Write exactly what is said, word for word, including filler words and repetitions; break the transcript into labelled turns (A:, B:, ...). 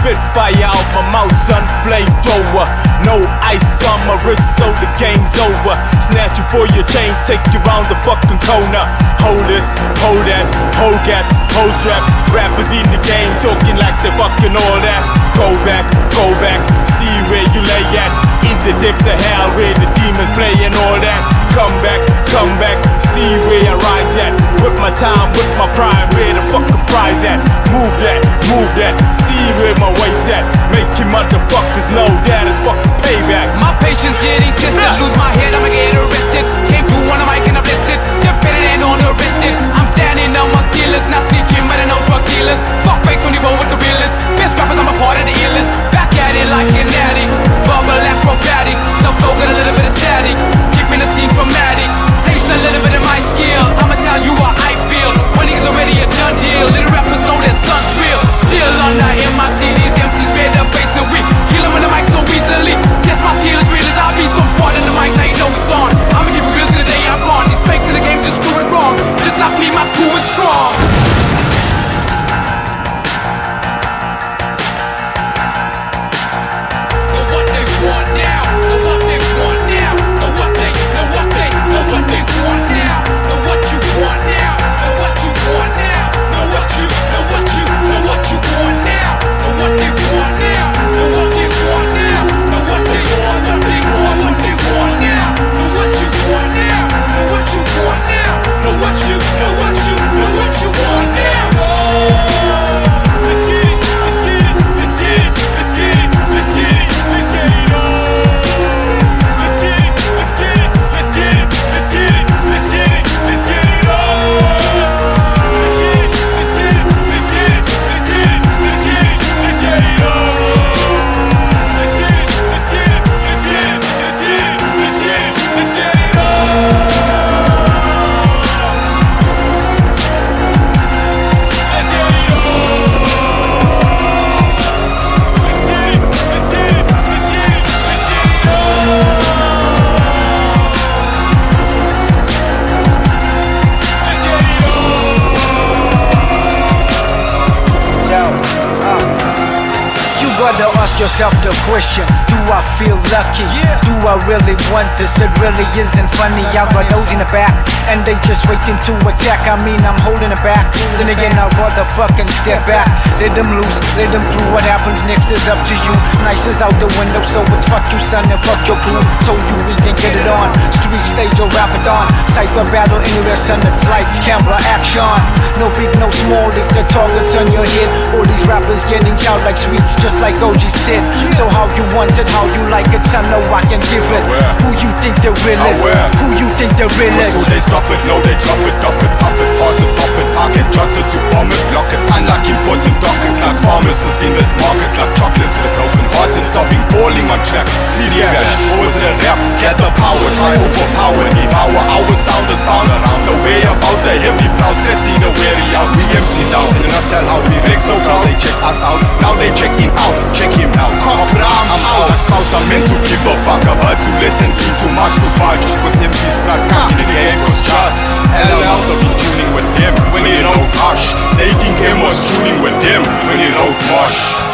A: spit fire out my mouth, son, flamethrower. No ice on my wrist, so the game's over. Snatch you for your chain, take you round the fucking corner. Hold this, hold that, hold gats, hold straps. Rappers in the game talking like they fucking all that. Go back, go back, see where you lay at. In the depths of hell where the demons play and all that. Come back, come back, see where I rise at. With my time, with my prime, where the fucking prize at. Move that, move that, see where my weight's at. Making motherfuckers know that it's fucking payback.
B: My patience getting tested, lose my head, I'ma get arrested. Came through on a mic and I blessed it. Dependent on the arrested. I'm standing amongst dealers, not snitching, but I know drug dealers. Fuck fakes, only roll with the realest. Best rappers, I'm a part of the illest. Back at it like an addict, verbal acrobatic. The flow got a little bit of static, keeping the scene dramatic. Taste a little bit of my skill, I'ma tell you how I feel. Winning is already a done deal, little rappers know that sun's real. Still under M I C, these M Cs better face it weak. Kill them with the mic so easily. Test my skill as real as I be. Stone squad in the mic, now you know it's on. I'ma keep it real till the day I'm gone. These fakes in the game just do it wrong. Just like me, my crew is strong.
C: Gotta ask yourself the question, do I feel lucky? Yeah. Do I really want this? It really isn't funny. I got those in the back and they just waiting to attack. I mean, I'm holding it back. Then again, I'd rather fucking step back. Let them loose, let them through. What happens next is up to you. Nice is out the window, so it's fuck you son and fuck your crew. Told you we can get it on. Street stage or rap it on. Cypher battle anywhere, son, it's lights, camera, action. No big, no small, if the target's on your head. All these rappers getting child like sweets, just like O G said. So how you want it, how you like it, son, no I can give it. Who you think the real is? Who you think the real is?
D: Do they stop it? No, they drop it, drop it, puff it, pass it, pop it, park it, jot it, to bomb it, block it. Unlike important dockets, like pharmacists in this markets, like chocolates, the broken hearted, sobbing, balling on tracks. C D cash, or is it a rap? Get the power, try overpower, devour. Our sound is found around the way about the heavy brow, stressing the weary out. We M Cs out, and not tell how we wreck so proud. They check us out, now they checking out. Check him now, Cobra, I'm out. Spouse, I'm meant to give a fuck. I've heard to listen, seen too much to budge. Cause M C's blood in the game was just L L's not been tuning with them when he wrote Hush. They think him was tuning with them when he wrote Mosh.